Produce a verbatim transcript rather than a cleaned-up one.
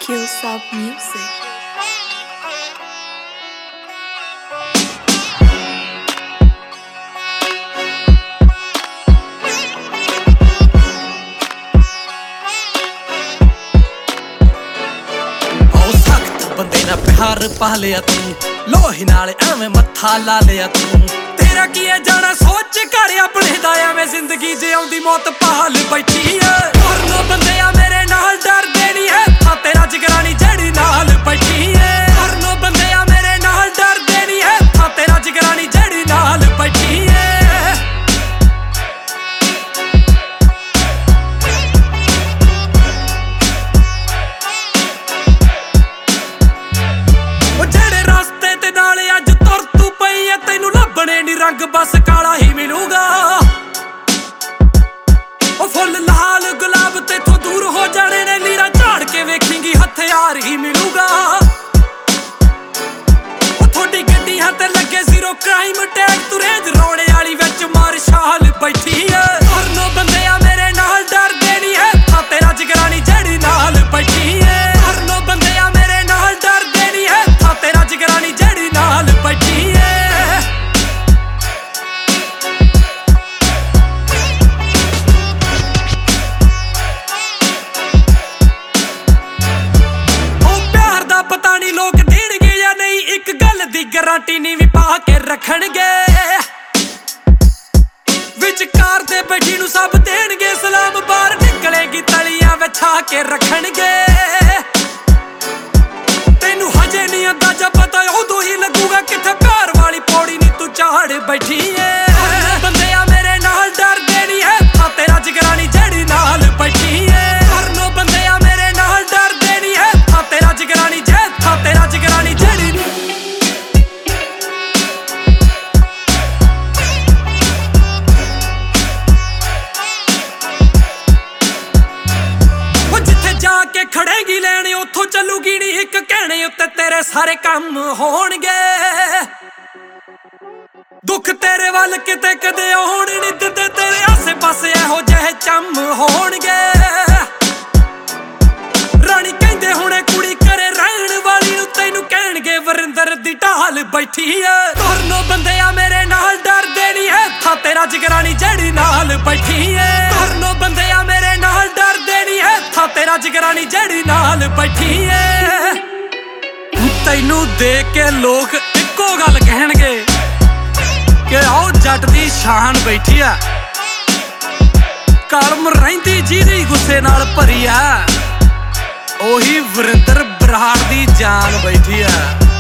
Q-Sub Music. ਬੰਦੇ ਨਾਲ ਪਿਆਰ ਪਾ ਲਿਆ ਤੂੰ, ਲੋਹੀ ਨਾਲ ਐਵੇਂ ਮੱਥਾ ਲਾ ਲਿਆ ਤੂੰ। ਤੇਰਾ ਕੀ ਹੈ ਜਾਣਾ ਸੋਚ ਕਰ ਆਪਣੇ ਦਾ, ਐਵੇਂ ਜ਼ਿੰਦਗੀ ਜਿਉਂਦੀ ਮੌਤ ਭਾਲ ਬੈਠੀ ਐ। ਮਰਨੋਂ ਬੰਦੇ ਆ ਮੇਰੇ ਨਾਲ ਡਰਦੇ ਨਹੀਂ ਐ, ਆ ਤੇਰਾ ਜਿਗਰਾਨੀ ਜਿਹੜੀ ਨਾਲ ਬੈਠੀ ਐ। ਮਰਨੋਂ ਬੰਦੇ ਆ ਮੇਰੇ ਨਾਲ ਡਰਦੇ ਨਹੀਂ ਐ, ਆ ਤੇਰਾ ਜਿਗਰਾਨੀ ਜਿਹੜੀ ਨਾਲ ਬੈਠੀ ਐ। ਰੰਗ ਬਸ ਕਾਲਾ ਹੀ ਮਿਲੂਗਾ, ਉਹ ਫੁੱਲ ਲਾਲ ਗੁਲਾਬ ਤੇਥੋਂ ਦੂਰ ਹੋ ਜਾਣੇ ਨੇ। ਲੀਰਾ ਝਾੜ ਕੇ ਵੇਖੇਂਗੀ ਹਥਿਆਰ ਹੀ ਮਿਲੂਗਾ, ਉਹ ਥੋੜੀ ਗੱਡੀਆਂ ਤੇ ਲੱਗੇ ਜ਼ੀਰੋ ਕ੍ਰਾਈਮ ਟੈਗ। ਤੂੰ ਰੇਂਜ ਰੋੜੇ ਵਾਲੀ ਵਿੱਚ ਮਾਰਸ਼ਾਲ ਬੈਠੀ ਐ। ਮਰਨੋਂ ਬੰਦੇ ਆ ਮੇਰੇ ਨਾਲ ਡਰਦੇ ਨਹੀਂ ਐ, ਆ ਤੇਰਾ ਜਿਗਰਾਨੀ ਜਿਹੜੀ ਨਾਲ ਬੈਠੀ ਐ। ਮਰਨੋਂ ਬੰਦੇ ਆ ਮੇਰੇ ਨਾਲ ਡਰਦੇ ਨਹੀਂ ਐ, ਆ ਤੇਰਾ ਜਿਗਰਾਨੀ ਜਿਹੜੀ ਨਾਲ ਬੈਠੀ ਐ। ਪਤਾ ਨਹੀਂ ਲੋਕ ਦੇਣਗੇ ਜਾਂ ਨਹੀਂ, ਇੱਕ ਗੱਲ ਦੀ ਗਾਰੰਟੀ ਨਹੀਂ ਵੀ ਪਾ ਕੇ ਰੱਖਣਗੇ। ਵਿਚਕਾਰ ਦੇ ਬੈਠੀ ਨੂੰ ਸਭ ਦੇਣਗੇ ਸਲਾਮ, ਬਾਹਰ ਨਿਕਲੇਗੀ ਤਲੀਆਂ ਵਿਛਾ ਕੇ ਰੱਖਣਗੇ। ਤੈਨੂੰ ਹਜੇ ਨਹੀਂ ਅੰਦਾਜ਼ਾ ਪਤਾ, ਉਦੋਂ ਹੀ ਲੱਗੂਗਾ ਕਿੱਥੇ ਪਿਆਰ ਵਾਲੀ ਪੌੜੀ ਨਹੀਂ ਤੂੰ ਝਾੜ ਬੈਠੀ ਏ। ਬੰਦੇ ਆ ਮੇਰੇ ਨਾਲ ਡਰਦੇ ਨਹੀਂ ਐ, ਆ ਤੇਰਾ ਜਿਗਰਾਨੀ ਜਿਹੜੀ ਨਾਲ ਬੈਠੀ ਏ। ਮਰਨੋਂ ਬੰਦੇ ਆ ਮੇਰੇ ਨਾਲ ਡਰਦੇ ਨਹੀਂ ਐ, ਆ ਤੇਰਾ ਜਿਗਰਾਨੀ ਤੇਰਾ ਜਿਗਰਾਨੀ ਜਿਹੜੀ। ਉਹ ਜਿੱਥੇ ਜਾ ਕੇ ਖੜੇਗੀ ਲੈਣ, ਉੱਥੋਂ ਚੱਲੂਗੀ ਨੀ ਇੱਕ ਕਹਿਣੇ ਉੱਤੇ ਤੇਰੇ ਸਾਰੇ ਕੰਮ ਹੋਣਗੇ। ਦੁੱਖ ਤੇਰੇ ਵੱਲ ਕਿਤੇ ਕਦੇ ਆਉਣ ਨੀ ਦਿੰਦੇ, ਤੇਰੇ ਆਸੇ ਪਾਸੇ ਇਹੋ ਜਿਹੇ ਚੰਮ ਹੋਣਗੇ। ਰਾਣੀ ਕਹਿੰਦੇ ਹੁਣੇ ਕੁੜੀ ਕਰੇ ਰਹਿਣ ਵਾਲੀ ਨੂੰ, ਤੈਨੂੰ ਕਹਿਣਗੇ ਵਰਿੰਦਰ ਦੀ ਢਾਲ ਬੈਠੀ ਐ। ਮਰਨੋਂ ਬੰਦੇ ਆ ਮੇਰੇ ਨਾਲ ਡਰਦੇ ਨਹੀਂ ਐ, ਆ ਤੇਰਾ ਜਿਗਰਾਨੀ ਜਿਹੜੀ ਨਾਲ ਬੈਠੀ ਐ। ਮਰਨੋਂ ਬੰਦੇ ਆ ਮੇਰੇ ਨਾਲ ਡਰਦੇ ਨਹੀਂ ਐ, ਆ ਤੇਰਾ ਜਿਗਰਾਨੀ ਜਿਹੜੀ ਨਾਲ ਬੈਠੀ ਐ। ਤੈਨੂੰ ਦੇਖ ਕੇ ਲੋਕ ਇੱਕੋ ਗੱਲ ਕਹਿਣਗੇ ਕਿ ਆਓ ਜੱਟ ਦੀ ਸ਼ਾਨ ਬੈਠੀ ਆ, ਕਲਮ ਰਹਿੰਦੀ ਜਿਹਦੀ ਗੁੱਸੇ ਨਾਲ ਭਰੀ ਆ, ਉਹੀ ਵਰਿੰਦਰ ਬਰਾੜ ਦੀ ਜਾਨ ਬੈਠੀ ਆ।